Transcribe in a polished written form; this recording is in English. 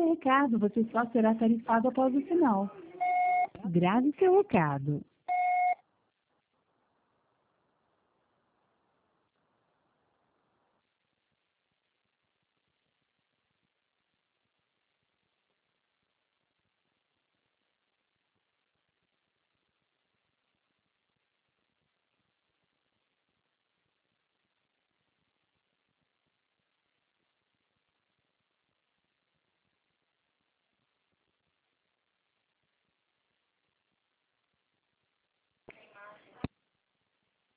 recado, você só será tarifado após o sinal. Grave seu recado.